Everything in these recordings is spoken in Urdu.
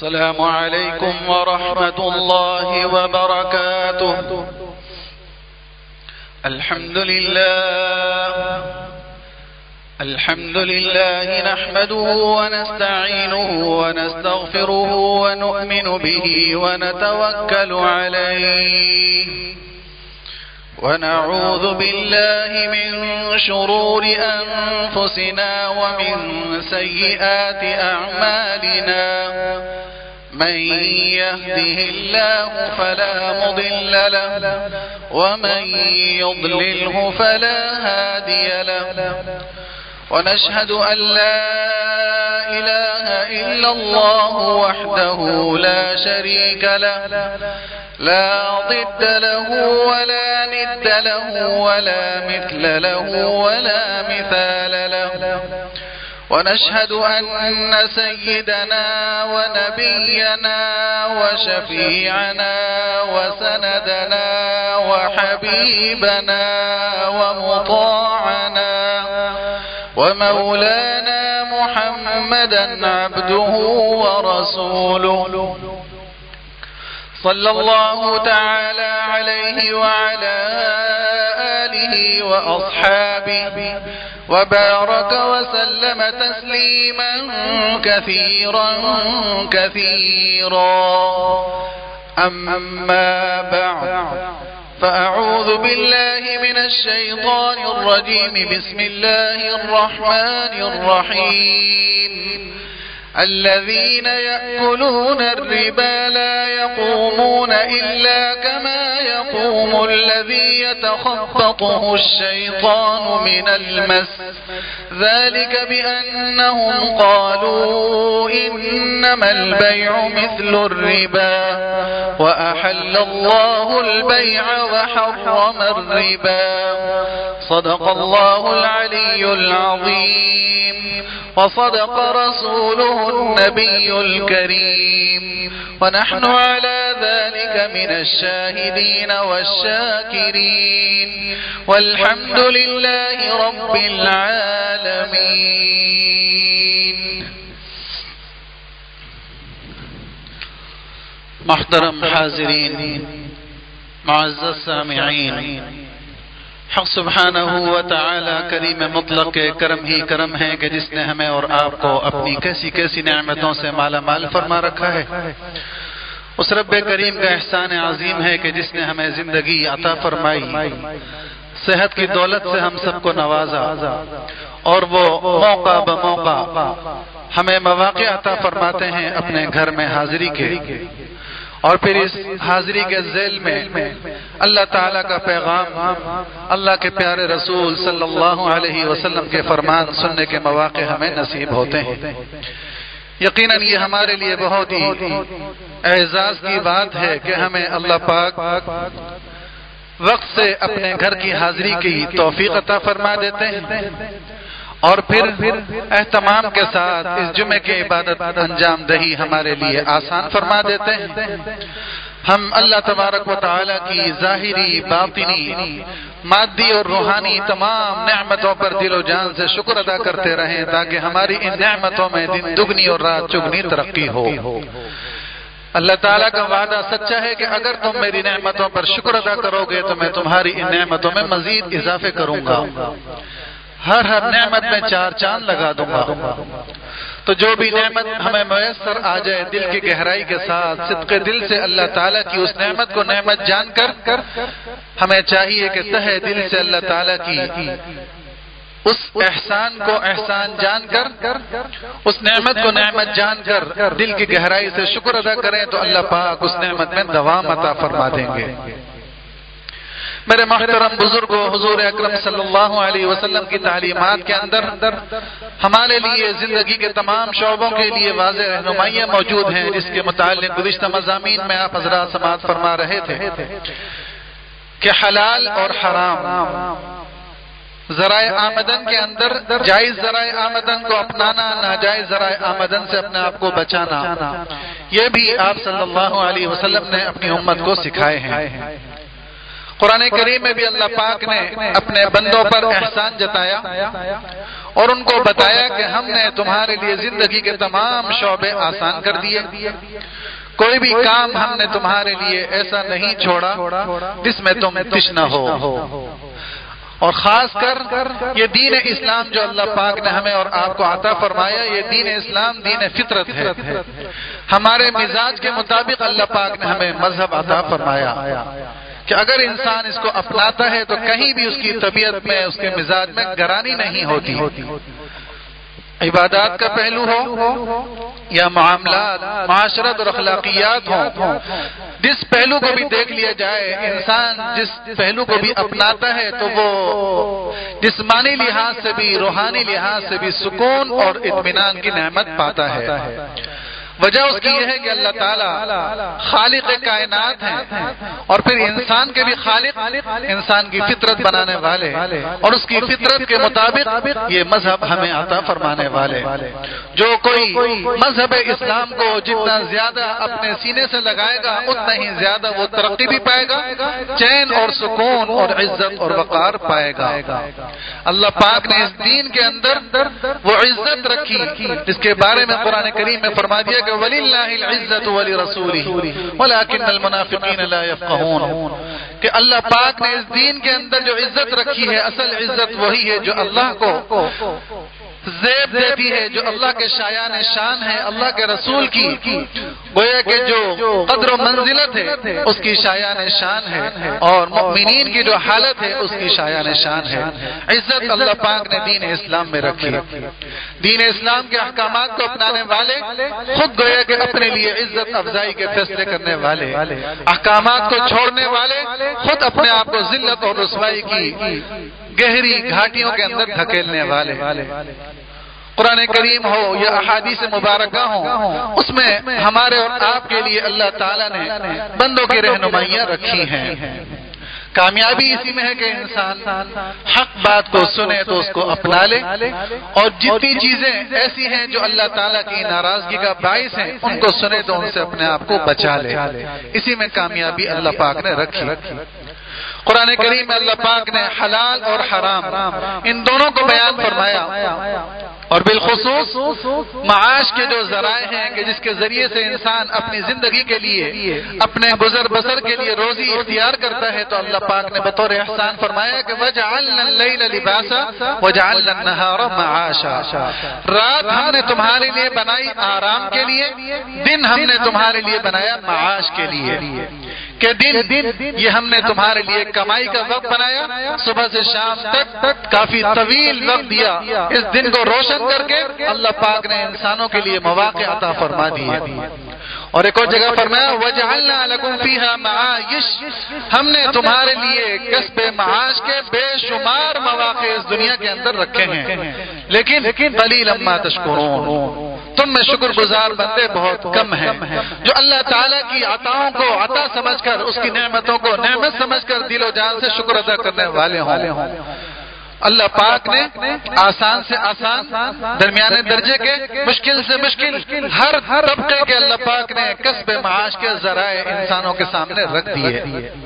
السلام عليكم ورحمة الله وبركاته. الحمد لله نحمده ونستعينه ونستغفره ونؤمن به ونتوكل عليه ونعوذ بالله من شرور أنفسنا ومن سيئات أعمالنا. من يهده الله فلا مضل له ومن يضلله فلا هادي له. ونشهد أن لا إله إلا الله وحده لا شريك له لا ضد له ولا ند له ولا مثل له ولا مثال له. ونشهد أن سيدنا ونبينا وشفيعنا وسندنا وحبيبنا ومطاعنا ومولانا محمدا عبده ورسوله صلى الله تعالى عليه وعلى آله وأصحابه وبارك وسلم تسليما كثيرا أما بعد فأعوذ بالله من الشيطان الرجيم. بسم الله الرحمن الرحيم. الذين يأكلون الربا لا يقومون إلا كما يقوم الذي يتخبطه الشيطان من المس. ذلك بأنهم قالوا إنما البيع مثل الربا وأحل الله البيع وحرم الربا. صدق الله العلي العظيم وصدق رسوله النبي الكريم. ونحن على ذلك من الشاهدين والشاكرين والحمد لله رب العالمين. محترم حاضرین، معزز سامعین، حق سبحانہ و تعالی کریم مطلق کے کرم ہی کرم ہے کہ جس نے ہمیں اور آپ کو اپنی کیسی کیسی نعمتوں سے مالا مال فرما رکھا ہے. اس رب کریم کا احسان عظیم ہے کہ جس نے ہمیں زندگی عطا فرمائی، صحت کی دولت سے ہم سب کو نوازا، اور وہ موقع بموقع ہمیں مواقع عطا فرماتے ہیں اپنے گھر میں حاضری کے، اور پھر اس حاضری کے ذیل میں اللہ تعالیٰ کا پیغام، اللہ کے پیارے رسول صلی اللہ علیہ وسلم کے فرمان سننے کے مواقع ہمیں نصیب ہوتے ہیں. یقیناً یہ ہمارے لیے بہت ہی اعزاز کی بات ہے کہ ہمیں اللہ پاک وقت سے اپنے گھر کی حاضری کی توفیق عطا فرما دیتے ہیں، اور پھر اہتمام کے ساتھ اس جمعے کی عبادت انجام دہی ہمارے لیے آسان فرما دیتے ہیں. ہم اللہ تبارک و تعالی کی ظاہری، باطنی، مادی اور روحانی تمام نعمتوں پر دل و جان سے شکر ادا کرتے رہیں تاکہ ہماری ان نعمتوں میں دن دگنی اور رات چگنی ترقی ہو. اللہ تعالیٰ کا وعدہ سچا ہے کہ اگر تم میری نعمتوں پر شکر ادا کرو گے تو میں تمہاری ان نعمتوں میں مزید اضافے کروں گا، ہر نعمت میں 4 چاند لگا دوں گا. تو جو بھی نعمت ہمیں میسر آ جائے، دل کی گہرائی کے ساتھ صدق دل سے اللہ تعالیٰ کی اس نعمت کو نعمت جان کر ہمیں چاہیے کہ تہہ دل سے اللہ تعالیٰ کی اس احسان کو احسان جان کر، اس نعمت کو نعمت جان کر دل کی گہرائی سے شکر ادا کریں تو اللہ پاک اس نعمت میں دوام عطا فرما دیں گے. میرے محترم بزرگوں، حضور اکرم صلی اللہ علیہ وسلم کی تعلیمات کے اندر ہمارے لیے زندگی کے تمام شعبوں کے لیے واضح رہنمائیاں موجود ہیں، جس کے متعلق گزشتہ مضامین میں آپ حضرات سماعت فرما رہے تھے کہ حلال اور حرام، ذرائع آمدن کے اندر جائز ذرائع آمدن کو اپنانا، ناجائز ذرائع آمدن سے اپنے آپ کو بچانا، یہ بھی آپ صلی اللہ علیہ وسلم نے اپنی امت کو سکھائے ہیں. قرآن کریم میں بھی اللہ پاک نے اپنے بندوں پر احسان جتایا اور ان کو بتایا کہ ہم نے تمہارے لیے زندگی کے تمام شعبے آسان کر دیے، کوئی بھی کام ہم نے تمہارے لیے ایسا نہیں چھوڑا جس میں تم تشنا ہو۔ اور خاص کر یہ دین اسلام جو اللہ پاک نے ہمیں اور آپ کو عطا فرمایا، یہ دین اسلام دین فطرت ہے، ہمارے مزاج کے مطابق اللہ پاک نے ہمیں مذہب عطا فرمایا کہ اگر انسان اس کو اپناتا ہے تو کہیں بھی اس کی طبیعت میں، اس کے مزاج میں گرانی نہیں ہوتی، عبادات کا پہلو ہو یا معاملات، معاشرت اور اخلاقیات ہوں، جس پہلو کو بھی دیکھ لیا جائے، انسان جس پہلو کو بھی اپناتا ہے تو وہ جسمانی لحاظ سے بھی، روحانی لحاظ سے بھی سکون اور اطمینان کی نعمت پاتا ہے۔ وجہ اس کی یہ ہے کہ اللہ تعالیٰ خالق کائنات ہیں اور پھر انسان کے بھی خالق، انسان کی فطرت بنانے والے اور اس کی فطرت کے مطابق یہ مذہب ہمیں عطا فرمانے والے۔ جو کوئی مذہب اسلام کو جتنا زیادہ اپنے سینے سے لگائے گا اتنا ہی زیادہ وہ ترقی بھی پائے گا، چین اور سکون اور عزت اور وقار پائے گا۔ اللہ پاک نے اس دین کے اندر وہ عزت رکھی جس کے بارے میں قرآن کریم میں فرما دیا کہ وَلِلَّهِ الْعِزَّةُ وَلِرَسُولِهِ وَلَكِنَّ الْمُنَافِقِينَ لَا يَفْقَهُونَ کہ اللہ پاک نے اس دین کے اندر جو عزت رکھی ہے، اصل عزت وہی ہے جو اللہ کو زیب دیتی ہے، جو اللہ کے شایان شان ہے، اللہ کے رسول کی گویا کہ جو قدر و منزلت ہے اس کی شایان شان ہے، اور مؤمنین کی جو حالت ہے اس کی شایان شان ہے۔ عزت اللہ پاک نے دین اسلام میں رکھی۔ دین اسلام کے احکامات کو اپنانے والے خود گویا کہ اپنے لیے عزت افزائی کے فیصلے کرنے والے، احکامات کو چھوڑنے والے خود اپنے آپ کو ذلت اور رسوائی کی گہری گھاٹیوں کے اندر دھکیلنے والے۔ قرآن کریم ہو یا احادیث مبارکہ ہوں، اس میں ہمارے اور آپ کے لیے اللہ تعالیٰ نے بندوں کی رہنمائیاں رکھی ہیں۔ کامیابی اسی میں ہے کہ انسان حق بات کو سنے تو اس کو اپنا لے، اور جتنی چیزیں ایسی ہیں جو اللہ تعالیٰ کی ناراضگی کا باعث ہیں ان کو سنے تو ان سے اپنے آپ کو بچا لے۔ اسی میں کامیابی اللہ پاک نے رکھی۔ قرآن کریم میں اللہ پاک نے حلال اور حرام ان دونوں کو بیان فرمایا، اور بالخصوص معاش کے جو ذرائع ہیں کہ جس کے ذریعے سے انسان اپنی زندگی کے لیے، اپنے گزر بسر کے لیے روزی اختیار کرتا ہے، تو اللہ پاک نے بطور احسان فرمایا کہ وَجَعَلْنَا اللَّيْلَ لِبَاسًا وَجَعَلْنَا النَّهَارَ مَعَاشًا، رات ہم نے تمہارے لیے بنائی آرام کے لیے، دن ہم نے تمہارے لیے بنایا معاش کے لیے، کہ دن یہ ہم نے تمہارے لیے کمائی کا وقت بنایا، صبح سے شام تک کافی طویل وقت دیا، اس دن کو روشن کر کے اللہ پاک نے انسانوں کے لیے مواقع عطا فرما دیے۔ اور ایک اور جگہ فرمایا وَجَعَلْنَا لَكُمْ فِيهَا مَعَايِشَ، ہم نے تمہارے لیے کسب معاش کے بے شمار مواقع اس دنیا کے اندر رکھے ہیں، لیکن قَلِيلًا مَا تَشْكُرُونَ، تم میں شکر گزار بندے بہت کم ہیں جو اللہ تعالیٰ کی عطاؤں کو عطا سمجھ کر، اس کی نعمتوں کو نعمت سمجھ کر دل و جان سے شکر ادا کرنے والے ہوں۔ اللہ پاک نے آسان سے آسان، درمیانے درجے کے، مشکل سے مشکل ہر طبقے کے اللہ پاک نے کسب معاش کے ذرائع انسانوں کے سامنے رکھ دیے،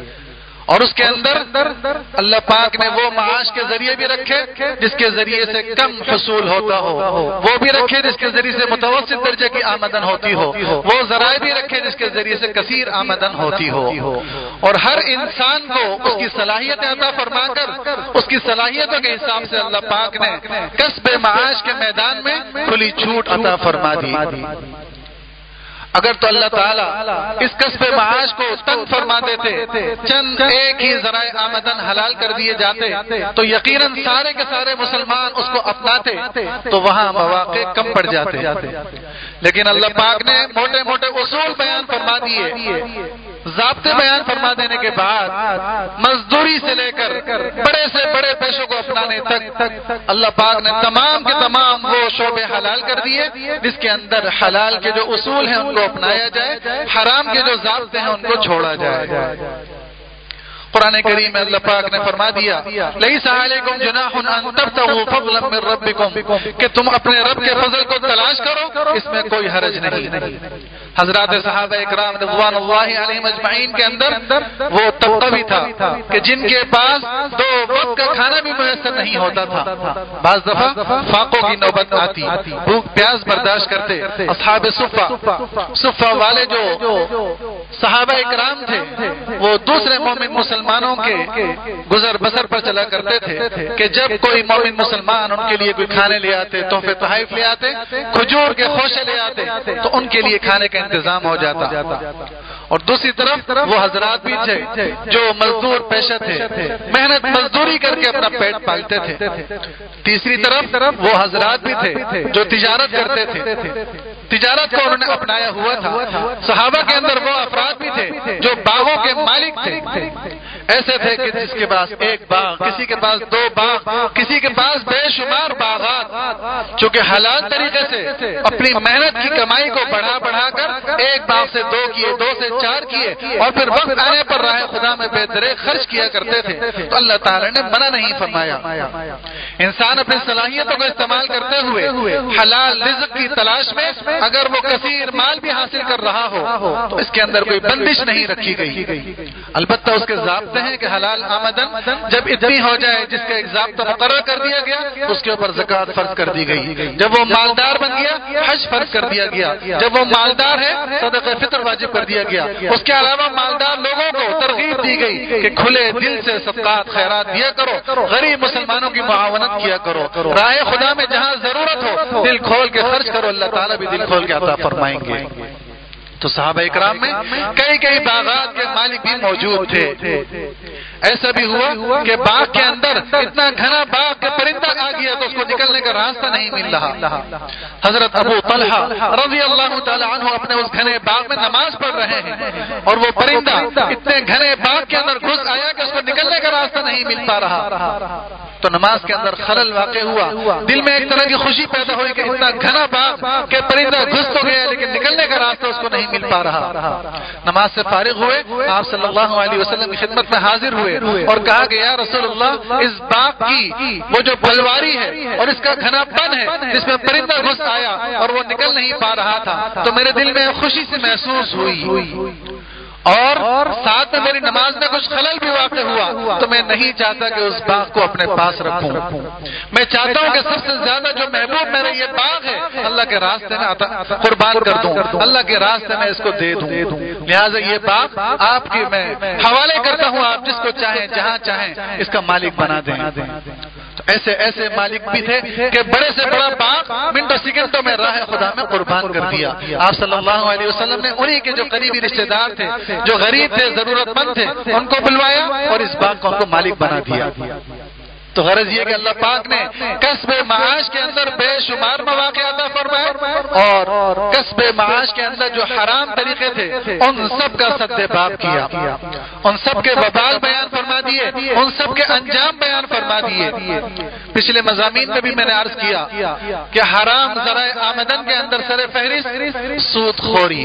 اور اس کے اندر اللہ پاک نے وہ معاش کے ذریعے بھی رکھے جس کے ذریعے سے کم حصول ہوتا ہو، وہ بھی رکھے جس کے ذریعے سے متوسط درجے کی آمدن ہوتی ہو، وہ ذرائع بھی رکھے جس کے ذریعے سے کثیر آمدن ہوتی ہو، اور ہر انسان کو اس کی صلاحیت عطا فرما کر اس کی صلاحیتوں کے حساب سے اللہ پاک نے کسب معاش کے میدان میں کھلی چھوٹ عطا فرما دی۔ اگر تو اللہ تعالیٰ اس کسب معاش کو تنگ فرما دیتے، چند ایک ہی ذرائع آمدن حلال کر دیے جاتے تو یقیناً سارے کے سارے مسلمان اس کو اپناتے تو وہاں مواقع کم پڑ جاتے، لیکن اللہ پاک نے موٹے موٹے اصول بیان فرما دیے، ضابطے بیان فرما دینے کے بعد مزدوری سے لے کر بڑے سے بڑے پیشوں کو اپنانے تک اللہ پاک نے تمام کے تمام وہ شعبے حلال کر دیے جس کے اندر حلال کے جو اصول ہیں ان کو اپنایا جائے، حرام کے جو ضابطے ہیں ان کو چھوڑا جائے۔ قرآن کریم میں اللہ پاک نے فرما دیا لیس علیکم جناح ان تبتغوا فضلا من ربکم کہ تم اپنے رب کے فضل کو تلاش کرو، اس میں کوئی حرج نہیں۔ حضرات صحابہ اکرام رضوان اللہ علیہم اجمعین کے اندر وہ طبقہ بھی تھا کہ جن کے پاس 2 وقت کا کھانا بھی میسر نہیں ہوتا تھا، بعض دفعہ فاقوں کی نوبت آتی، بھوک پیاس برداشت کرتے۔ اصحاب صفہ والے جو صحابہ اکرام تھے وہ دوسرے مومن مسلمانوں کے گزر بسر پر چلا کرتے تھے کہ جب کوئی مومن مسلمان ان کے لیے کوئی کھانے لے آتے، تحفے تحائف لے آتے، کھجور کے خوشے لے آتے تو ان کے لیے کھانے کا انتظام ہو جاتا۔ اور دوسری طرف وہ حضرات بھی تھے جو مزدور پیشہ تھے، محنت مزدوری کر کے اپنا پیٹ پالتے تھے۔ تیسری طرف وہ حضرات بھی تھے جو تجارت کرتے تھے، تجارت کو انہوں نے اپنایا ہوا تھا۔ صحابہ کے اندر وہ افراد بھی تھے جو باغوں کے مالک تھے، ایسے تھے کہ جس کے پاس 1 باغ، کسی کے پاس 2 باغ، کسی کے پاس بے شمار باغات، چونکہ حلال طریقے سے اپنی محنت کی کمائی کو بڑھا کر 1 باغ سے 2 کیے، 2 سے 4 کیے، اور پھر وقت آنے پر راہ خدا میں بے درے خرچ کیا کرتے تھے۔ تو اللہ تعالی نے منع نہیں فرمایا۔ انسان اپنی صلاحیتوں کو استعمال کرتے ہوئے حلال رزق کی تلاش میں اگر وہ کثیر مال بھی حاصل کر رہا ہو تو اس کے اندر کوئی بندش نہیں رکھی گئی، البتہ اس کے ضابطے ہیں کہ حلال آمدن جب اتنی ہو جائے جس کا ایک ضابطہ مقرر کر دیا گیا، اس کے اوپر زکوٰۃ فرض کر دی گئی۔ جب وہ مالدار بن گیا حج فرض کر دیا گیا، جب وہ مالدار ہے صدقہ فطر واجب کر دیا گیا۔ اس کے علاوہ مالدار لوگوں کو ترغیب دی گئی کہ کھلے دل سے صدقات خیرات دیا کرو، غریب مسلمانوں کی معاونت کیا کرو، راہ خدا میں جہاں ضرورت ہو دل کھول کے خرچ کرو، اللہ تعالیٰ بھی دل کھول کے عطا فرمائیں گے۔ تو صحابہ اکرام میں کئی باغات کے مالک بھی موجود تھے۔ ایسا بھی ہوا کہ باغ کے اندر اتنا گھنا باغ کہ پرندہ آ گیا تو اس کو نکلنے کا راستہ نہیں مل رہا۔ حضرت ابو طلحہ رضی اللہ تعالی عنہ اپنے اس گھنے باغ میں نماز پڑھ رہے ہیں اور وہ پرندہ اتنے گھنے باغ کے اندر گھس آیا کہ اس کو نکلنے کا راستہ نہیں مل پا رہا۔ تو نماز کے اندر خلل واقع ہوا، دل میں ایک طرح کی خوشی پیدا ہوئی کہ اتنا گھنا باغ کہ پرندہ گھس تو گیا لیکن نکلنے کا راستہ اس کو نہیں مل پا رہا۔ نماز سے فارغ ہوئے، آپ صلی اللہ علیہ وسلم کی خدمت میں حاضر ہوئے اور کہا کہ یا رسول اللہ، اس باغ کی وہ جو پھلواری ہے اور اس کا گھنا پن ہے جس میں پرندہ گھس آیا اور وہ نکل نہیں پا رہا تھا تو میرے دل میں خوشی سے محسوس ہوئی اور ساتھ میں میری نماز میں کچھ خلل بھی واقع ہوا، تو میں نہیں چاہتا کہ اس باغ کو اپنے پاس رکھوں۔ میں چاہتا ہوں کہ سب سے زیادہ جو محبوب میرا یہ باغ ہے اللہ کے راستے میں قربان کر دوں، اللہ کے راستے میں اس کو دے دوں، لہٰذا یہ باغ آپ کے میں حوالے کرتا ہوں، آپ جس کو چاہیں جہاں چاہیں اس کا مالک بنا دیں۔ تو ایسے مالک بھی تھے کہ بڑے سے بڑا باغ منٹوں سیکنڈوں میں راہ خدا میں قربان کر دیا۔ آپ صلی اللہ علیہ وسلم نے انہی کے جو قریبی رشتہ دار تھے، جو غریب تھے، ضرورت مند تھے، ان کو بلوایا اور اس باغ کو ان کو مالک بنا دیا۔ تو غرض یہ کہ اللہ پاک نے کسب معاش کے اندر بے شمار مواقع عطا فرمائے اور کسب معاش کے اندر جو حرام طریقے تھے ان سب کا سد باب کیا، ان سب کے وبال بیان فرما دیے، ان سب کے انجام بیان فرما دیے۔ پچھلے مضامین میں بھی میں نے عرض کیا کہ حرام ذرائع آمدن کے اندر سر فہرست سود خوری،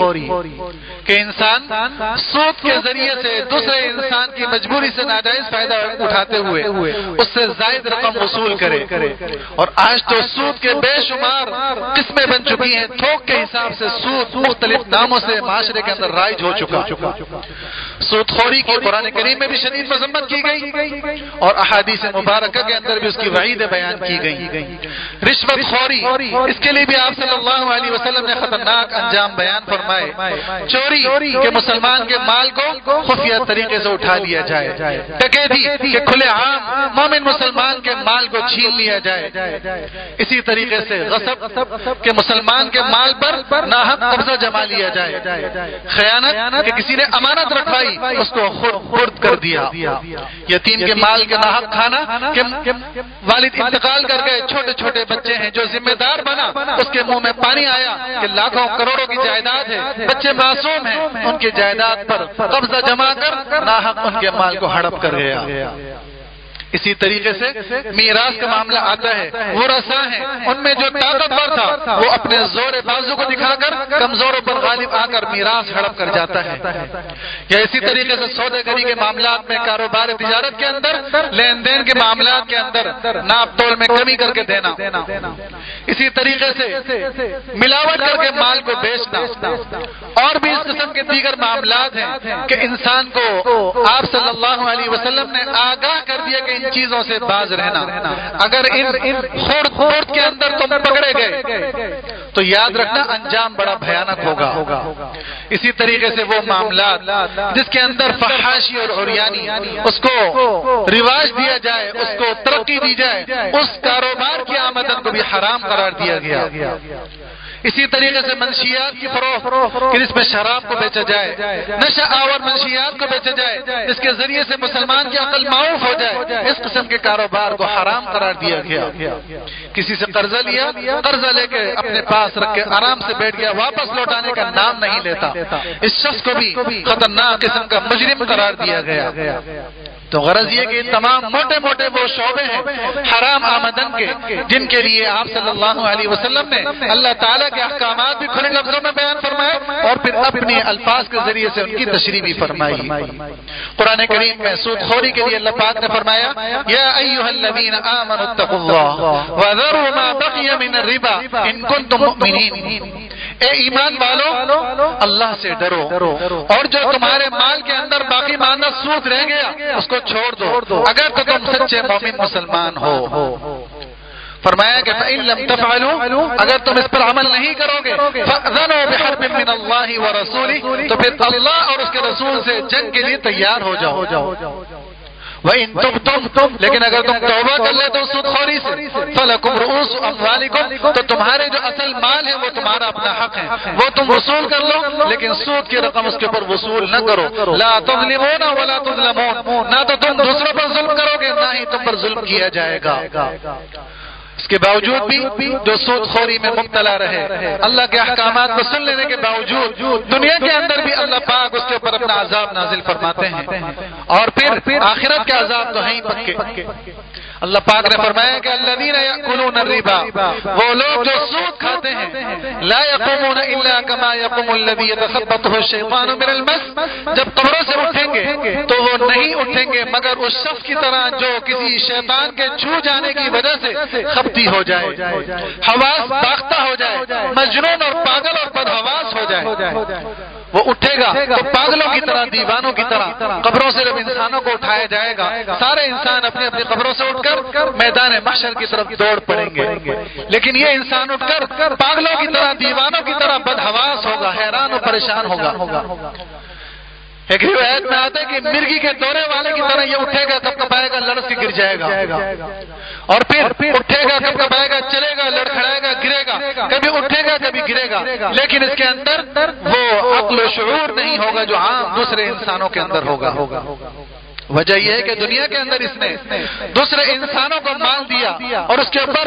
کہ انسان سود کے ذریعے سے دوسرے انسان کی مجبوری سے ناجائز فائدہ اٹھاتے ہوئے اس سے زائد رقم وصول کرے، اور آج تو سود کے بے شمار قسمیں بن چکی ہیں، تھوک کے حساب سے سود مختلف ناموں سے معاشرے کے اندر رائج ہو چکا۔ سود خوری کی قرآن کریم میں بھی شدید مذمت کی گئی اور احادیث مبارکہ کے اندر بھی اس کی وعیدیں بیان کی گئی۔ رشوت خوری، اس کے لیے بھی آپ صلی اللہ علیہ وسلم نے خطرناک انجام بیان فرمائے۔ چوری کہ مسلمان کے مال کو خفیہ طریقے سے اٹھا لیا جائے، ڈکیتی کہ کھلے عام مومن مسلمان کے مال کو چھین لیا جائے، اسی طریقے سے غصب کہ مسلمان کے مال پر ناحق قبضہ جما لیا جائے، خیانت کہ کسی نے امانت رکھوائی اس کو خرد کر دیا، یتیم کے مال کے ناحق کھانا کہ والد انتقال کر گئے، چھوٹے چھوٹے بچے ہیں جو ذمہ دار بنا اس کے منہ میں پانی آیا کہ لاکھوں کروڑوں کی جائیداد ہے، بچے معصوم ہیں، ان کی جائیداد پر قبضہ جما کر ناحق ان کے مال کو ہڑپ کر گیا۔ اسی طریقے سے میراث کا معاملہ آتا ہے، وہ رسا ہیں، ان میں جو طاقتور تھا وہ اپنے زور بازو کو دکھا کر کمزوروں پر غالب آ کر میراث ہڑپ کر جاتا ہے۔ یا اسی طریقے سے سودے گری کے معاملات میں، کاروبار تجارت کے اندر، لین دین کے معاملات کے اندر ناپ تول میں کمی کر کے دینا، اسی طریقے سے ملاوٹ کر کے مال کو بیچنا، اور بھی اس قسم کے دیگر معاملات ہیں کہ انسان کو آپ صلی اللہ علیہ وسلم نے آگاہ کر دیا کہ ان چیزوں سے باز رہنا۔ اگر ان خورد کے اندر تم پکڑے گئے تو یاد رکھنا انجام بڑا بھیانک ہوگا۔ اسی طریقے سے وہ معاملات جس کے اندر فحاشی اور عریانی اس کو رواج دیا جائے، اس کو ترقی دی جائے، اس کاروبار کی آمدن کو بھی حرام قرار دیا گیا۔ اسی طریقے سے منشیات کی فروخت کہ جس میں شراب کو بیچا جائے، نشہ آور منشیات کو بیچا جائے، جس کے ذریعے سے مسلمان کی عقل معاف ہو جائے، اس قسم کے کاروبار کو حرام قرار دیا گیا۔ کسی سے قرضہ لیا، قرضہ لے کے اپنے پاس رکھ کے آرام سے بیٹھ گیا، واپس لوٹانے کا نام نہیں لیتا، اس شخص کو بھی خطرناک قسم کا مجرم قرار دیا گیا۔ تو غرض یہ کہ تمام موٹے موٹے وہ شعبے ہیں حرام آمدن کے، جن کے لیے آپ صلی اللہ علیہ وسلم نے اللہ تعالیٰ کے احکامات بھی کھلے لفظوں میں بیان فرمائے اور پھر اپنے الفاظ کے ذریعے سے ان کی تشریح بھی فرمائی۔ قرآن کریم میں سود خوری کے لیے اللہ پاک نے فرمایا، یا ایھا الذین آمنوا اتقوا اللہ وذروا ما بقی من الربا ان کنتم مؤمنین، اے ایمان والو اللہ سے ڈرو اور جو تمہارے مال کے اندر باقی ماندہ سود رہ گیا اس کو چھوڑ دو اگر تو تم سچے مومن مسلمان ہو۔ فرمایا کہ فَإِن لَمْ تَفْعَلُوا، اگر تم اس پر عمل نہیں کرو گے، فَأْذَنُوا بِحَرْبٍ مِّنَ اللَّهِ وَرَسُولِهِ، تو پھر اللہ اور اس کے رسول سے جنگ کے لیے تیار ہو جاؤ۔ وَإِن تُبْتُمْ، لیکن اگر تم توبہ کر لے تو سود خوری سے، فَلَكُمْ رُؤُوسُ أَمْوَالِكُمْ، تو تمہارے جو اصل مال ہے وہ تمہارا اپنا حق ہے، وہ تم وصول کر لو، لیکن سود کی رقم اس کے اوپر وصول نہ کرو۔ لَا تَظْلِمُونَ وَلَا تُظْلَمُونَ، نہ تو تم دوسروں پر ظلم کرو گے نہ ہی تم پر ظلم کیا جائے گا۔ اس کے باوجود بھی جو سود خوری میں مبتلا رہے، اللہ کے احکامات کو سن لینے کے باوجود دنیا کے اندر بھی اللہ پاک اس کے اوپر اپنا عذاب نازل فرماتے ہیں، اور پھر آخرت کے عذاب تو ہیں ہی پکے۔ اللہ پاک نے فرمایا کہ الذین یأکلون الربا، وہ لوگ جو سود کھاتے ہیں، لا یقومون الا کما یقوم الذی یتخبطہ الشیطان من المس، جب قبروں سے اٹھیں گے تو وہ نہیں اٹھیں گے مگر اس شخص کی طرح جو کسی شیطان کے چھو جانے کی وجہ سے خبتی ہو جائے، حواس باختہ ہو جائے، مجنون اور پاگل اور بدحواس ہو جائے۔ وہ اٹھے گا تو پاگلوں کی طرح، دیوانوں کی طرح قبروں سے جب انسانوں کو اٹھایا جائے گا، سارے انسان اپنی اپنی قبروں سے اٹھ کر میدان محشر کی طرف دوڑ پڑیں گے، لیکن یہ انسان اٹھ کر پاگلوں کی طرح، دیوانوں کی طرح بدحواس ہوگا، حیران و پریشان ہوگا۔ ایک روایت میں آتا ہے کہ مرغی کے دورے والے کی طرح یہ اٹھے گا، کب کپائے گا، لڑز کے گر جائے گا، اور پھر اٹھے گا، کب کپائے گا، چلے گا، لڑکھڑائے گا، گرے گا، کبھی اٹھے گا کبھی گرے گا، لیکن اس کے اندر وہ عقل و شعور نہیں ہوگا جو عام دوسرے انسانوں کے اندر ہوگا۔ وجہ یہ ہے کہ دنیا کے اندر اس نے دوسرے انسانوں کو مال دیا اور اس کے اوپر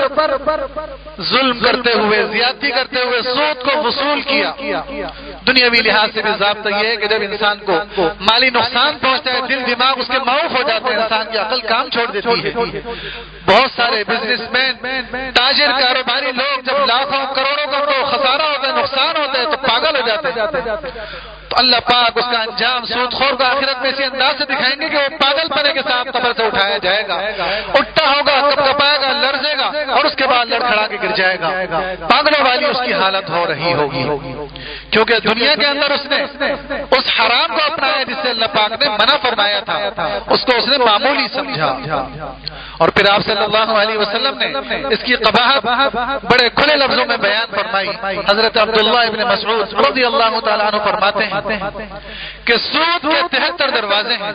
ظلم کرتے ہوئے، زیادتی کرتے ہوئے سود کو وصول کیا۔ دنیاوی لحاظ سے بھی ضابطہ یہ ہے کہ جب انسان کو مالی نقصان پہنچتا ہے، دل دماغ اس کے معاف ہو جاتے ہیں، انسان کی عقل کام چھوڑ دیتی ہے۔ بہت سارے بزنس مین، تاجر، کاروباری لوگ جب لاکھوں کروڑوں کا تو خسارہ ہوتا ہے، نقصان ہوتا ہے تو پاگل ہو جاتے ہیں۔ تو اللہ پاک اس کا انجام سود خور کو آخرت میں اسی انداز سے دکھائیں گے کہ وہ پاگل پنے کے ساتھ قبر سے اٹھایا جائے گا، اٹھتا ہوگا، کب کپائے گا، لرزے گا اور اس کے بعد لڑکھڑا کے گر جائے گا۔ پاگلوں والی اس کی حالت ہو رہی ہوگی، کیونکہ دنیا کے اندر اس نے اس حرام کو اپنایا جس سے اللہ پاک نے منع فرمایا تھا، اس کو اس نے معمولی سمجھا۔ اور پھر آپ صلی اللہ علیہ وسلم نے اس کی قباحت بڑے کھلے لفظوں میں بیان فرمائی۔ حضرت عبداللہ ابن مسعود رضی اللہ تعالیٰ عنہ فرماتے ہیں کہ سود کے 73 دروازے ہیں،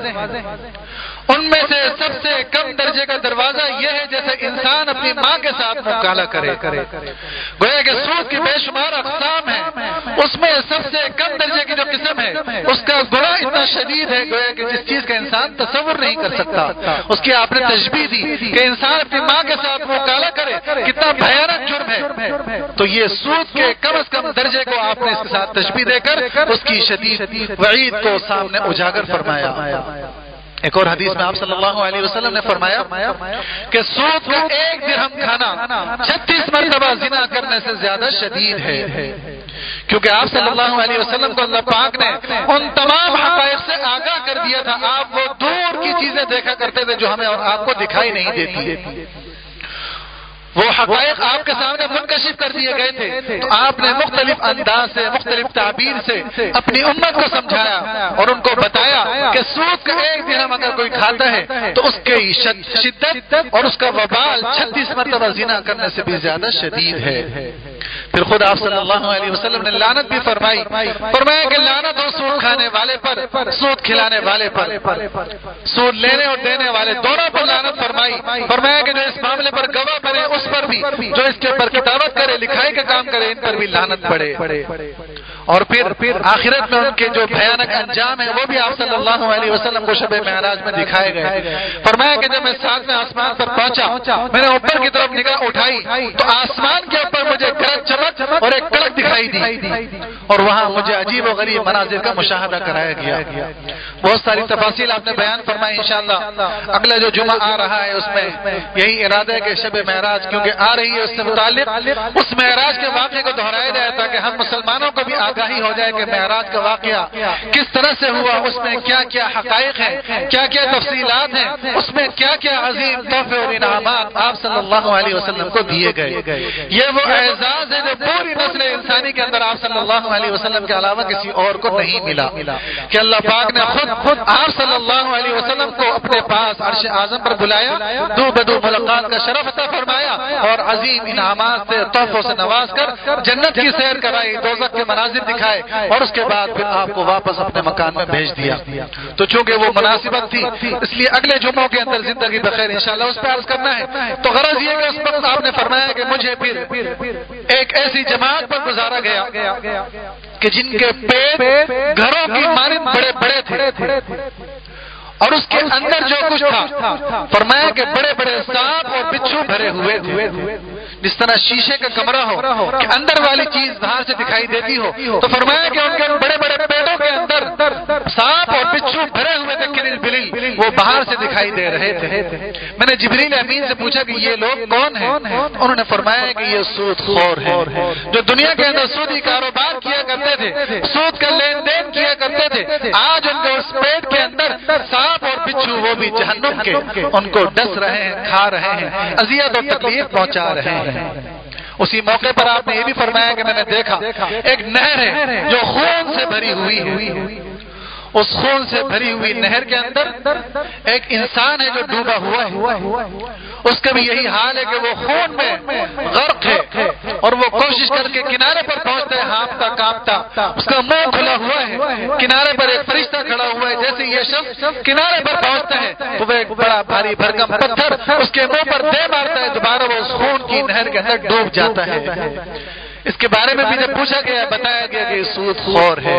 ان میں سے سب سے کم درجے کا دروازہ یہ ہے جیسے انسان اپنی ماں کے ساتھ منہ کالا کرے۔ گویا کہ سود کی بے شمار اقسام ہیں، اس میں سب سے کم درجے کی جو قسم ہے اس کا گناہ اتنا شدید ہے گویا کہ جس چیز کا انسان تصور نہیں کر سکتا۔ اس کی آپ نے تشبیہ دی کہ انسان اپنی ماں کے ساتھ منہ کالا کرے، کتنا بھیانک جرم ہے۔ تو یہ سود کے کم از کم درجے کو آپ نے اس کے ساتھ تشبیہ دے کر اس کی شدید وعید کو سامنے اجاگر فرمایا۔ ایک اور حدیث میں آپ صلی اللہ علیہ وسلم نے فرمایا کہ سود کا 1 درہم کھانا 36 مرتبہ زنا کرنے سے زیادہ شدید ہے، کیونکہ آپ صلی اللہ علیہ وسلم کو اللہ پاک نے ان تمام حقائق سے آگاہ کر دیا تھا. آپ وہ دور کی چیزیں دیکھا کرتے تھے جو ہمیں اور آپ کو دکھائی نہیں دیتی، وہ حقائق آپ کے سامنے منکشف کر دیے گئے تھے. تو آپ نے مختلف انداز سے، مختلف تعبیر سے اپنی امت کو سمجھایا اور ان کو بتایا کہ سود کا 1 درہم اگر کوئی کھاتا ہے تو اس کی شدت اور اس کا وبال 36 مرتبہ زنا کرنے سے بھی زیادہ شدید ہے. پھر خود آپ صلی اللہ علیہ وسلم نے لعنت بھی فرمایا کہ لعنت ہو سود کھانے والے پر، سود کھلانے والے پر، سود لینے اور دینے والے دونوں پر لعنت فرمایا کہ جو اس معاملے پر گواہ بنے اس پر بھی، جو اس کے اوپر کتابت کرے، لکھائی کا کام کرے، ان پر بھی لعنت پڑے. اور پھر آخرت میں ان کے جو بھیانک انجام ہیں وہ بھی آپ صلی اللہ علیہ وسلم کو شب معراج میں دکھائے گئے. فرمایا کہ جب میں 7ویں آسمان پر پہنچا، میں نے اوپر کی طرف نگاہ اٹھائی تو آسمان کے اوپر مجھے گرج چمک اور ایک کڑک دکھائی دی، اور وہاں مجھے عجیب و غریب مناظر کا مشاہدہ کرایا گیا. بہت ساری تفاصیل آپ نے بیان فرمائی. انشاءاللہ اگلا جو جمعہ آ رہا ہے اس میں یہی ارادہ ہے کہ شب معراج کیونکہ آ رہی ہے، اس سے متعلق اس معراج کے واقعے کو دہرایا جائے تاکہ ہم مسلمانوں کو بھی آگاہی ہو جائے کہ معراج کا واقعہ کس طرح سے ہوا، اس میں کیا کیا حقائق ہیں، کیا کیا تفصیلات ہیں، اس میں کیا کیا عظیم تحفے اور انعامات آپ صلی اللہ علیہ وسلم کو دیے گئے. یہ وہ اعزاز ہے جو پوری نسل انسانی کے اندر آپ صلی اللہ علیہ وسلم کے علاوہ کسی اور کو نہیں ملا، کہ اللہ پاک نے خود آپ صلی اللہ علیہ وسلم کو اپنے پاس عرش اعظم پر بلایا، دو بدو ملاقات کا شرف عطا فرمایا اور عظیم انعامات سے، تحفوں سے نواز کر جنت کی سیر کرائی، دوزخ کے مناظر دکھائے اور اس کے بعد پھر آپ کو واپس اپنے مکان میں بھیج دیا. تو چونکہ وہ مناسبت تھی اس لیے اگلے جمعوں کے اندر زندگی بخیر انشاءاللہ اس پہ عرض کرنا ہے. تو غرض یہ کہ اس وقت آپ نے فرمایا کہ مجھے پھر ایک ایسی جماعت پر گزارا گیا کہ جن کے پیٹ گھروں کی مانند بڑے بڑے تھے اور اس کے اندر جو کچھ تھا فرمایا کہ بڑے بڑے سانپ اور بچھو بھرے ہوئے تھے. جس طرح شیشے کا کمرہ ہو کہ اندر والی چیز باہر سے دکھائی دیتی ہو، تو فرمایا کہ ان کے بڑے بڑے پیٹوں کے اندر سانپ اور بچھو بھرے ہوئے تھے، کنل بلیل وہ باہر سے دکھائی دے رہے تھے. میں نے جبریل امین سے پوچھا کہ یہ لوگ کون ہیں؟ انہوں نے فرمایا کہ یہ سود خور ہیں جو دنیا کے اندر سودی کاروبار کیا کرتے تھے، سود کا لین دین کیا کرتے تھے. آج ان کے اس پیٹ کے اندر سانپ اور بچھو وہ بھی جہنم کے ان کو ڈس رہے ہیں، کھا رہے ہیں، اذیت اور تکلیف پہنچا رہے ہیں. اسی موقع پر آپ نے یہ بھی فرمایا کہ میں نے دیکھا ایک نہر ہے جو خون سے بھری ہوئی ہے. اس خون سے بھری ہوئی نہر کے اندر ایک انسان ہے جو ڈوبا ہوا ہے. اس کا بھی یہی حال ہے کہ وہ خون میں غرق ہے اور وہ کوشش کر کے کنارے پر پہنچتا ہے، ہانپتا کانپتا، اس کا منہ کھلا ہوا ہے. کنارے پر ایک فرشتہ کھڑا ہوا ہے. جیسے یہ شخص کنارے پر پہنچتا ہے تو وہ ایک بڑا بھاری بھرکم پتھر اس کے منہ پر دے مارتا ہے، دوبارہ وہ اس خون کی نہر کے اندر ڈوب جاتا ہے. اس کے بارے میں بھی جب پوچھا گیا بتایا گیا کہ سود خور ہے.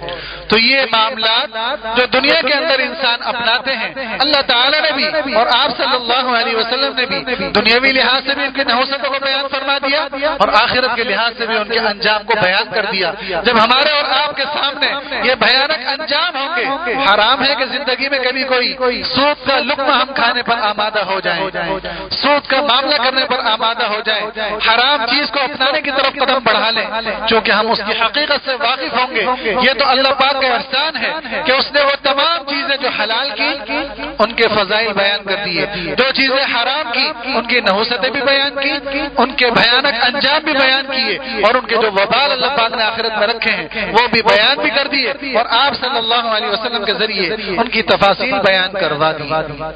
تو یہ معاملات جو دنیا کے اندر انسان اپناتے ہیں اللہ تعالیٰ نے بھی اور آپ صلی اللہ علیہ وسلم نے بھی دنیاوی لحاظ سے بھی ان کے نحوستوں کو بیان فرما دیا اور آخرت کے لحاظ سے بھی ان کے انجام کو بیان کر دیا. جب ہمارے اور آپ کے سامنے یہ بھیانک انجام ہوں گے، حرام ہے کہ زندگی میں کبھی کوئی سود کا لقمہ ہم کھانے پر آمادہ ہو جائیں، سود کا معاملہ کرنے پر آمادہ ہو جائیں، حرام چیز کو اپنانے کی طرف قدم بڑھا لیں چونکہ ہم اس کی حقیقت سے واقف ہوں گے. یہ تو اللہ پاک کا احسان ہے کہ اس نے وہ تمام چیزیں جو حلال کی ان کے فضائل بیان کر دیے، جو چیزیں حرام کی ان کی نحوستیں بھی بیان کی، ان کے بھیانک انجام بھی بیان کیے اور ان کے جو وبال اللہ پاک نے آخرت میں رکھے ہیں وہ بھی بیان بھی کر دیے اور آپ صلی اللہ علیہ وسلم کے ذریعے ان کی تفاصیل بیان کروا دی.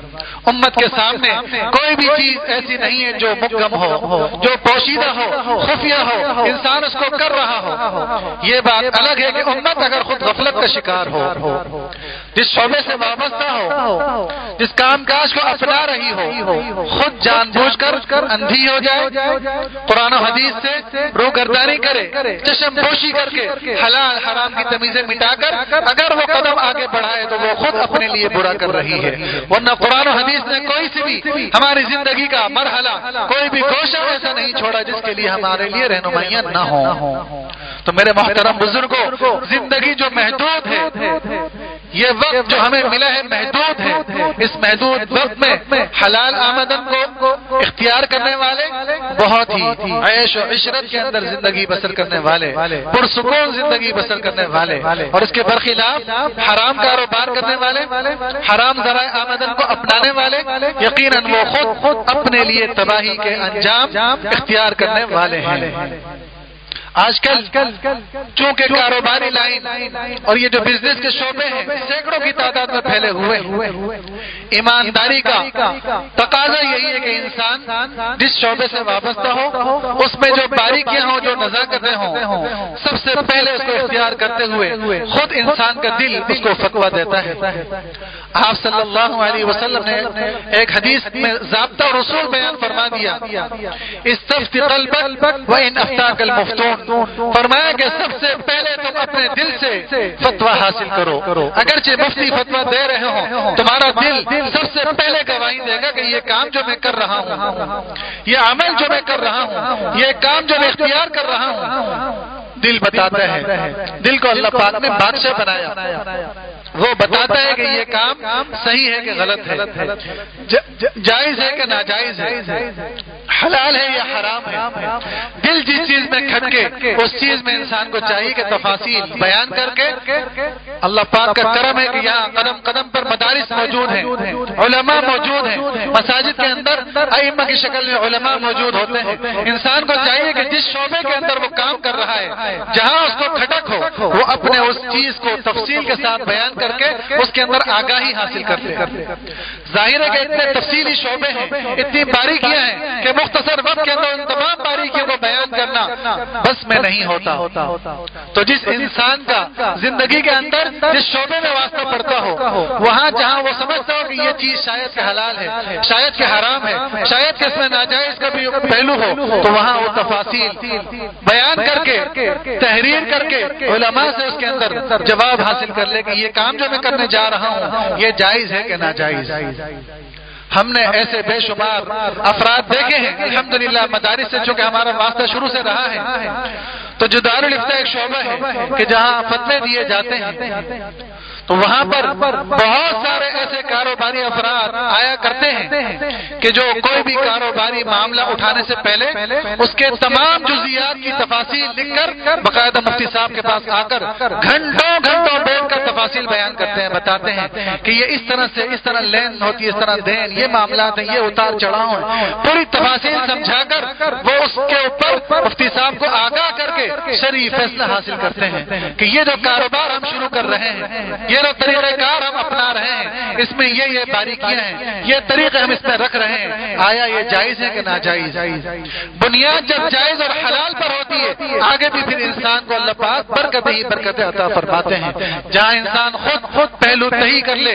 امت کے سامنے کوئی بھی چیز ایسی نہیں ہے جو مبہم ہو، جو پوشیدہ ہو، خفیہ ہو، انسان اس کو کر رہا ہو. یہ بات الگ ہے کہ امت اگر خود غفلت کا شکار ہو، جس شعبے سے وابستہ ہو، جس کام کاج کو اپنا رہی ہو، خود جان بوجھ کر اندھی ہو جائے، قرآن و حدیث سے روگردانی کرے، چشم پوشی کر کے حلال حرام کی تمیزیں مٹا کر اگر وہ قدم آگے بڑھائے تو وہ خود اپنے لیے برا کر رہی ہے. ورنہ قرآن و حدیث نے کوئی سی بھی ہماری زندگی کا مرحلہ، کوئی بھی گوشہ ایسا نہیں چھوڑا جس کے لیے ہمارے لیے رہنمائیاں نہ ہوں. تو میرے محترم بزرگوں، زندگی جو محدود ہے، یہ وقت جو ہمیں ملا ہے محدود ہے. اس محدود وقت میں حلال آمدن کو اختیار کرنے والے، بہت ہی عیش و عشرت کے اندر زندگی بسر کرنے والے، پرسکون زندگی بسر کرنے والے، اور اس کے برخلاف حرام کاروبار کرنے والے، حرام ذرائع آمدن کو اپنانے والے، یقیناً وہ خود اپنے لیے تباہی کے انجام اختیار کرنے والے ہیں۔ آج کل چونکہ کاروباری لائن اور یہ جو بزنس کے شعبے ہیں سینکڑوں کی تعداد میں پھیلے ہوئے ہیں، ایمانداری کا تقاضا یہی ہے کہ انسان جس شعبے سے وابستہ ہو اس میں جو باریکیاں ہوں، جو نزاکتیں ہوں، سب سے پہلے اس کو اختیار کرتے ہوئے خود انسان کا دل اس کو فتویٰ دیتا ہے۔ آپ صلی اللہ علیہ وسلم نے ایک حدیث میں ضابطہ اور اصول بیان فرما دیا، استفت قلبک وان افتاک المفتون، فرمایا کہ سب سے پہلے تم اپنے دل سے فتویٰ حاصل کرو، اگرچہ مفتی فتویٰ دے رہے ہوں تمہارا دل سب سے پہلے گواہی دے گا کہ یہ کام جو میں کر رہا ہوں، یہ عمل جو میں کر رہا ہوں، یہ کام جو میں اختیار کر رہا ہوں، دل بتاتا ہے۔ دل کو اللہ پاک نے بادشاہ بنایا، وہ بتاتا ہے کہ یہ کام صحیح ہے کہ غلط ہے، جائز ہے کہ ناجائز ہے، حلال ہے یا حرام ہے۔ دل جس چیز میں کھٹکے اس چیز میں انسان کو چاہیے کہ تفاصیل بیان کر کے، اللہ پاک کا کرم ہے کہ یہاں قدم قدم پر مدارس موجود ہیں، علماء موجود ہیں، مساجد کے اندر ائمہ کی شکل میں علماء موجود ہوتے ہیں۔ انسان کو چاہیے کہ جس شعبے کے اندر وہ کام کر رہا ہے، جہاں اس کو کھٹک ہو، وہ اپنے اس چیز کو تفصیل کے ساتھ بیان کر کے اس کے اندر آگاہی حاصل کر لے۔ ظاہر ہے کہ اتنے تفصیلی شعبے ہیں، اتنی باریکیاں ہیں کہ مختصر وقت کے اندر ان تمام باریکیوں کو بیان کرنا بس میں نہیں ہوتا۔ تو جس انسان کا زندگی کے اندر جس شعبے میں واسطہ پڑتا ہو، وہاں جہاں وہ سمجھتا ہو کہ یہ چیز شاید کہ حلال ہے، شاید کہ حرام ہے، شاید کہ اس میں ناجائز کا بھی پہلو ہو، تو وہاں وہ تفاصیل بیان کر کے، تحریر کر کے علماء سے اس کے اندر جواب حاصل کر لے کہ یہ کام جو میں کرنے جا رہا ہوں یہ جائز ہے کہ ناجائز۔ ہم نے ایسے بے شمار افراد دیکھے ہیں الحمدللہ، مدارس سے چونکہ ہمارا واسطہ شروع سے رہا ہے، تو جو دارالفتاء ایک شعبہ ہے کہ جہاں فتوے دیے جاتے ہیں، تو وہاں پر بہت سارے ایسے کاروباری افراد آیا کرتے ہیں کہ جو کوئی بھی کاروباری معاملہ اٹھانے سے پہلے اس کے تمام جزیات کی تفاصیل لکھ کر باقاعدہ مفتی صاحب کے پاس آ کر گھنٹوں گھنٹوں بیٹھ کر تفاصیل بیان کرتے ہیں، بتاتے ہیں کہ یہ اس طرح سے اس طرح لین ہوتی ہے، اس طرح دین، یہ معاملات ہیں، یہ اتار چڑھاؤ ہیں، پوری تفاصیل سمجھا کر وہ اس کے اوپر مفتی صاحب کو آگاہ کر کے شرعی فیصلہ حاصل کرتے ہیں کہ یہ جو کاروبار ہم شروع کر رہے ہیں، یہ جو طریقہ کار ہم اپنا رہے ہیں، اس میں یہ باریکیاں ہیں، یہ طریقے ہم اس میں رکھ رہے ہیں، آیا یہ جائز ہے کہ ناجائز؟ بنیاد جب جائز اور حلال پر ہوتی ہے، آگے بھی پھر انسان کو اللہ پاک برکت ہی برکت عطا فرماتے ہیں۔ جہاں انسان خود پہلو تہی کر لے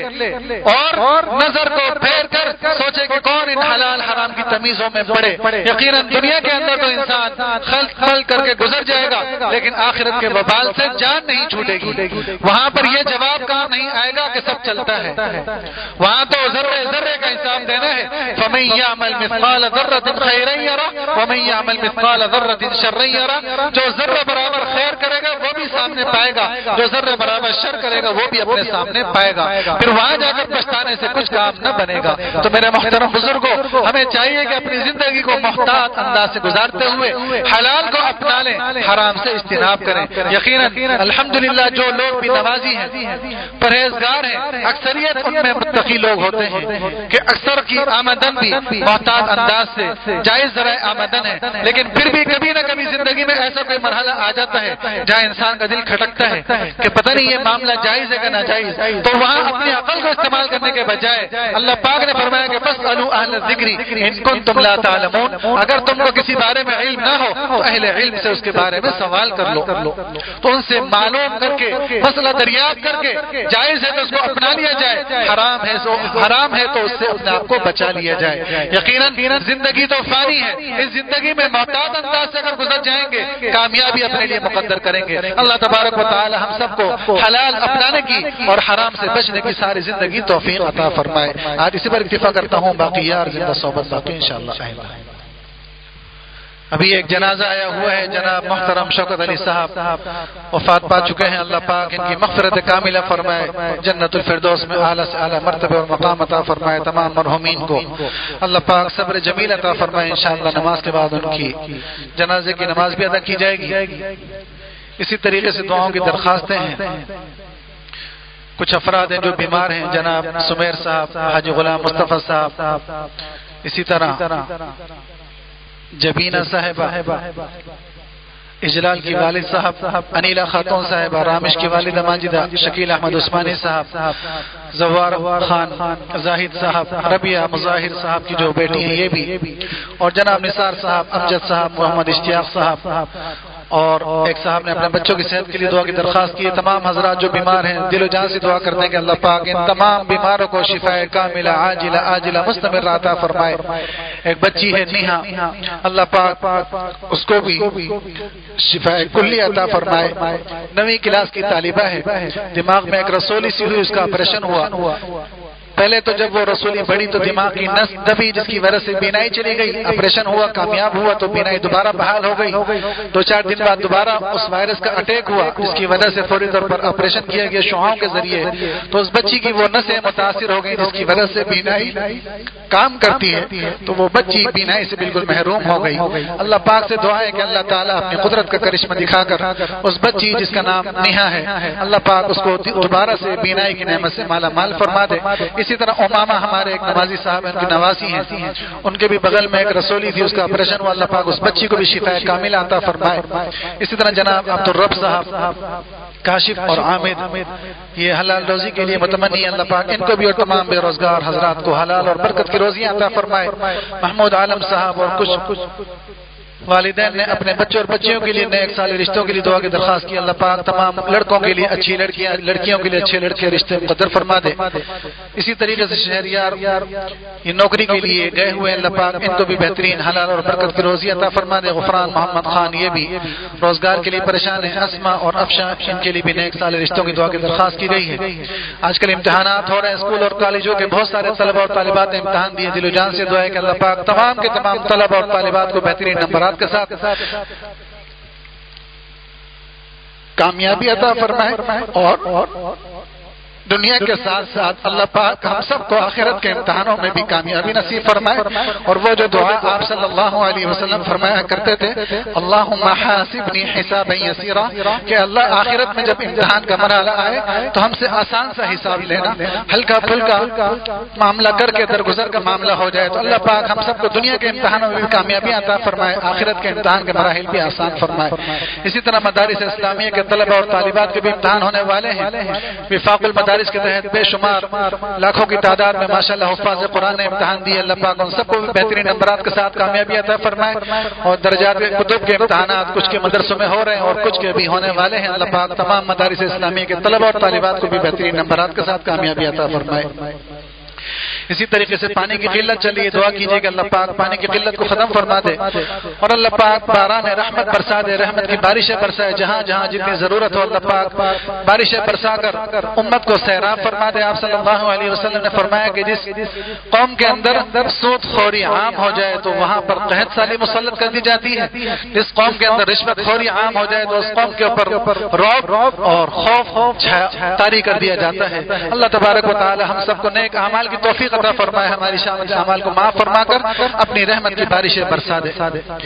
اور نظر کو پھیر کر سوچے کہ کون ان حلال حرام کی تمیزوں میں پڑے، یقیناً دنیا کے اندر تو انسان خلط مل کر کے گزر جائے گا، لیکن آخرت کے وبال سے جان نہیں چھوٹے گی۔ وہاں پر یہ جواب کہاں نہیں آئے گا کہ سب چلتا ہے، وہاں تو ذرے ذرے کا حساب دینا ہے۔ فَمَن يَعْمَلْ مِثْقَالَ ذَرَّةٍ خَيْرًا يَرَهُ وَمَن يَعْمَلْ مِثْقَالَ ذَرَّةٍ شَرًّا يَرَهُ، جو ذرہ برابر خیر کرے گا وہ بھی سامنے پائے گا، جو ذرہ برابر شر کرے گا وہ بھی اپنے سامنے پائے گا، پھر وہاں جا کر پچھتانے سے کچھ کام نہ بنے گا۔ تو میرے محترم بزرگوں، ہمیں چاہیے کہ اپنی زندگی کو محتاط انداز سے گزارتے ہوئے حلال کو اپنا لیں، حرام سے اجتناب کریں۔ یقیناً الحمدللہ جو لوگ بھی نمازی ہیں، پرہیزگار ہیں، اکثریت ان میں متقی لوگ ہوتے ہیں کہ اکثر کی آمدن بھی محتاط انداز سے جائز ذرائع آمدن ہے، لیکن پھر بھی کبھی نہ کبھی زندگی میں ایسا کوئی مرحلہ آ جاتا ہے جہاں انسان کا دل کھٹکتا ہے کہ پتہ نہیں یہ معاملہ جائز ہے کہ ناجائز، تو وہاں اپنی عقل کو استعمال کرنے کے بجائے اللہ پاک نے فرمایا کہ فاسألوا اہل الذکر ان کنتم لا تعلمون، اگر تم کو کسی بارے میں علم نہ ہو تو اہل علم سے اس کے بارے میں سوال کر لو، تو ان سے معلوم کر کے مسئلہ دریافت کر کے جائز ہے تو اس کو اپنا لیا جائے، حرام ہے تو اس سے اپنے آپ کو بچا لیا جائے۔ یقیناً زندگی تو فانی ہے، اس زندگی میں محتاط انداز سے اگر گزر جائیں گے کامیابی اپنے لیے مقدر کریں گے۔ اللہ تبارک و تعالی ہم سب کو حلال اپنانے کی اور حرام سے بچنے کی ساری زندگی توفیق عطا فرمائے۔ آج اسی پر اکتفا کرتا ہوں، باقی یار زندہ صحبت باقی انشاءاللہ۔ الحمد لله رب العالمين، والصلاة والسلام على رسول الله محمد وعلى آله وصحبه أجمعين. أما بعد، فإن أصدق الحديث كتاب الله، وخير الهدي هدي محمد صلى الله عليه وسلم، وشر الأمور محدثاتها، فإن كل محدثة بدعة، وكل بدعة ضلالة، وكل ضلالة في النار. ابھی ایک جنازہ آیا ہوا ہے، جناب محترم شوکت علی صاحب وفات پا چکے ہیں، اللہ پاک ان کی مغفرت کاملہ فرمائے، جنت الفردوس میں اعلیٰ سے اعلیٰ مرتبہ اور مقام عطا فرمائے، تمام مرحومین کو اللہ پاک صبر جمیل عطا فرمائے۔ انشاءاللہ نماز کے بعد ان کی جنازے کی نماز بھی ادا کی جائے گی۔ اسی طریقے سے دعاؤں کی درخواستیں ہیں، کچھ افراد ہیں جو بیمار ہیں، جناب سمیر صاحب، حاجی غلام مصطفیٰ صاحب، اسی طرح جبینہ صاحبہ، اجلال کی والد صاحب، انیلہ خاتون صاحبہ، رامش کی والدہ ماجدہ، شکیل احمد عثمانی صاحب، زوار خان، زاہد صاحب، ربیہ مظاہر صاحب کی جو بیٹی ہیں یہ بھی، اور جناب نثار صاحب، امجد صاحب، محمد اشتیاق صاحب، اور ایک صاحب نے اپنے بچوں کی صحت کے لیے دعا کی درخواست کی ہے۔ تمام حضرات جو بیمار ہیں دل و جان سے دعا کرتے ہیں کہ اللہ پاک ان تمام بیماروں کو شفاء کاملہ عاجلہ آجلہ مستمرہ عطا فرمائے۔ ایک بچی ہے نیہا، اللہ پاک اس کو بھی شفاء کلی عطا فرمائے، 9ویں کلاس کی طالبہ ہے، دماغ میں ایک رسولی سی ہوئی، اس کا آپریشن ہوا۔ پہلے تو جب وہ رسولی بڑی تو دماغ کی نس دبی، جس کی وجہ سے بینائی چلی گئی، آپریشن ہوا، کامیاب ہوا تو بینائی دوبارہ بحال ہو گئی۔ 2-4 دن بعد دوبارہ اس وائرس کا اٹیک ہوا، جس کی وجہ سے فوری طور پر آپریشن کیا گیا شعاعوں کے ذریعے، تو اس بچی کی وہ نسیں متاثر ہو گئی، جس کی وجہ سے بینائی کام کرتی ہے، تو وہ بچی بینائی سے بالکل محروم ہو گئی۔ اللہ پاک سے دعا ہے کہ اللہ تعالیٰ اپنی قدرت کا کرشمہ دکھا کر اس بچی جس کا نام نیہا ہے، اللہ پاک اس کو دوبارہ سے بینائی کی نعمت سے مالا مال فرما دے۔ اسی طرح امامہ ہمارے ایک نمازی صاحب ہیں، ان کی نواسی ہیں، ان کے بھی بغل میں ایک رسولی تھی، اس کا آپریشن ہوا، اللہ پاک اس بچی کو بھی شفاء کاملہ عطا فرمائے۔ اسی طرح جناب عبدالرب صاحب، کاشف اور عامد، یہ حلال روزی کے لیے متمنی، اللہ پاک ان کو بھی اور تمام بے روزگار حضرات کو حلال اور برکت کی روزیاں عطا فرمائے۔ محمود عالم صاحب اور کچھ والدین نے اپنے بچوں اور بچیوں کے لیے نئے ایک سال رشتوں کے لیے دعا کی درخواست کی، اللہ پاک تمام لڑکوں کے لیے اچھی لڑکیاں، لڑکیوں کے لیے اچھے لڑکے رشتے مقدر فرما دے۔ اسی طریقے سے شہریار یہ نوکری کے لیے گئے ہوئے ہیں، اللہ پاک ان کو بھی بہترین حلال اور برکت کی روزی عطا فرما دے۔ غفران محمد خان یہ بھی روزگار کے لیے پریشان ہیں، اسما اور افشاں ان کے لیے بھی نئے ایک سال رشتوں کی دعا کی درخواست کی گئی ہے۔ آج کل امتحانات ہو رہے ہیں، اسکول اور کالجوں کے بہت سارے طلبہ اور طالبات نے امتحان دیے، دل و جان سے دعا ہے کہ اللہ پاک تمام کے تمام طلبہ اور طالبات کو بہترین نمبرات کے ساتھ کامیابی عطا فرمائے، اور دنیا کے ساتھ ساتھ اللہ پاک ہم سب کو آخرت کے امتحانوں میں بھی کامیابی نصیب فرمائے۔ اور وہ جو دعا آپ صلی اللہ علیہ وسلم فرمایا کرتے تھے، اللہم حاسبنی حسابا یسیرا، کہ اللہ آخرت میں جب امتحان کا مرحلہ آئے تو ہم سے آسان سا حساب لینا، ہلکا پھلکا معاملہ کر کے درگزر کا معاملہ ہو جائے، تو اللہ پاک ہم سب کو دنیا کے امتحانوں میں بھی کامیابی عطا فرمائے، آخرت کے امتحان کے مراحل بھی آسان فرمائے۔ اسی طرح مدارس اسلامیہ کے طلبہ اور طالبات کے بھی امتحان ہونے والے ہیں، وفاق المدارس کے تحت بے شمار لاکھوں کی تعداد میں ماشاءاللہ حفاظ قرآن نے امتحان دیے، اللہ پاک ان سب کو بہترین نمبرات کے ساتھ کامیابی عطا فرمائے۔ اور درجات کتب کے امتحانات کچھ کے مدرسوں میں ہو رہے ہیں اور کچھ کے بھی ہونے والے ہیں، اللہ پاک تمام مدارس اسلامیہ کے طلبہ اور طالبات کو بھی بہترین نمبرات کے ساتھ کامیابی عطا فرمائے۔ اسی طریقے سے پانی کی قلت چلی ہے، دعا کیجیے کہ اللہ پاک پانی کی قلت کو ختم فرما دے، اور اللہ پاک باران رحمت برسا دے، رحمت کی بارشیں برسائے، جہاں جہاں جتنی ضرورت ہو اللہ پاک بارشیں برسا کر امت کو سیراب فرما دے۔ آپ صلی اللہ علیہ وسلم نے فرمایا کہ جس قوم کے اندر سود خوری عام ہو جائے تو وہاں پر قحط سالی مسلط کر دی جاتی ہے، جس قوم کے اندر رشوت خوری عام ہو جائے تو اس قوم کے اوپر رعب اور خوف طاری کر دیا جاتا ہے۔ اللہ تبارک و تعالی ہم سب کو نیک اعمال کی توفیق عطا فرمائے، ہماری شامل اعمال کو معاف فرما کر اپنی رحمت کی بارشیں برسا دے۔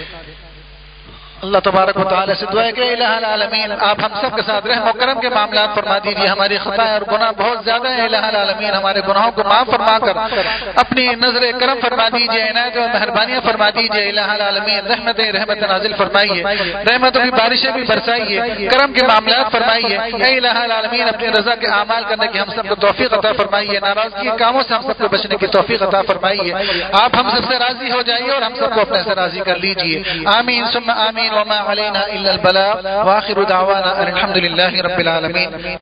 اللہ تبارک و تعالی سے دعا ہے کہ الہ العالمین آپ ہم سب کے ساتھ رحم و کرم کے معاملات فرما دیجیے، ہماری خطائیں اور گناہ بہت زیادہ ہیں، الہ العالمین ہمارے گناہوں کو معاف فرما کر اپنی نظر کرم فرما دیجیے، عنایت و مہربانیاں فرما دیجیے، الہ العالمین رحمت نازل فرمائیے، رحمتوں کی بارشیں بھی برسائیے، کرم کے معاملات فرمائیے، اے الہ العالمین اپنی رضا کے اعمال کرنے کی ہم سب کو توفیق عطا فرمائیے، ناراضگی کے کاموں سے ہم سب کو بچنے کی توفیق عطا فرمائیے، آپ ہم سب سے راضی ہو جائیے اور ہم سب کو اپنے سے راضی کر لیجیے، آمین ثم آمین، وما علينا إلا البلاغ، وآخر دعوانا الحمد لله رب العالمين۔